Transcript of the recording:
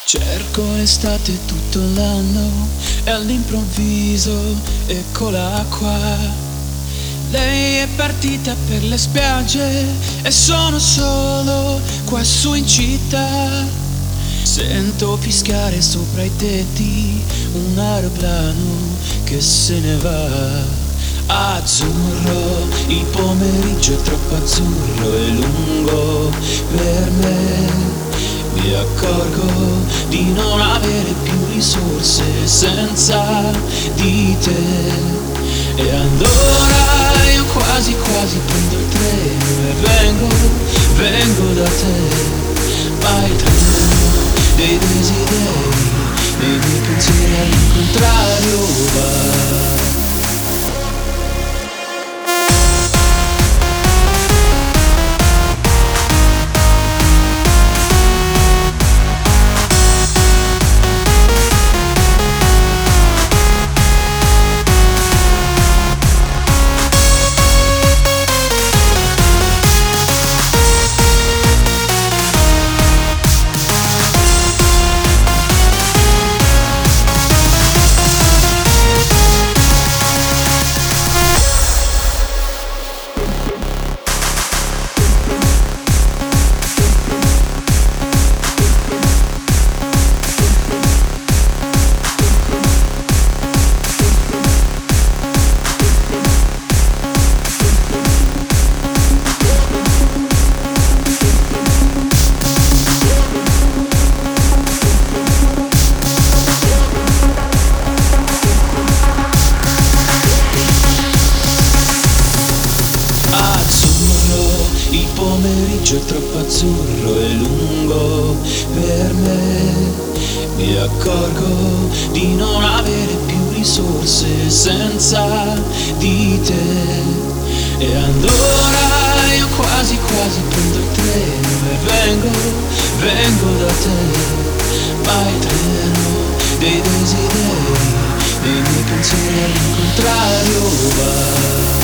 Cerco l'estate tutto l'anno e all'improvviso eccola qua. Lei è partita per le spiagge e sono solo qua su in città. Sento fischiare sopra i tetti un aeroplano che se ne va. Azzurro, il pomeriggio è troppo azzurro e lungo per me. Mi accorgo di non avere più risorse senza di te. E allora io quasi quasi prendo il treno e vengo da te. Ma il treno dei desideri, dei miei pensieri all'incontrario va. Il pomeriggio è troppo azzurro e lungo per me. Mi accorgo di non avere più risorse senza di te. E allora io quasi quasi prendo il treno e vengo da te. Ma il treno dei desideri, dei miei pensieri all'incontrario va.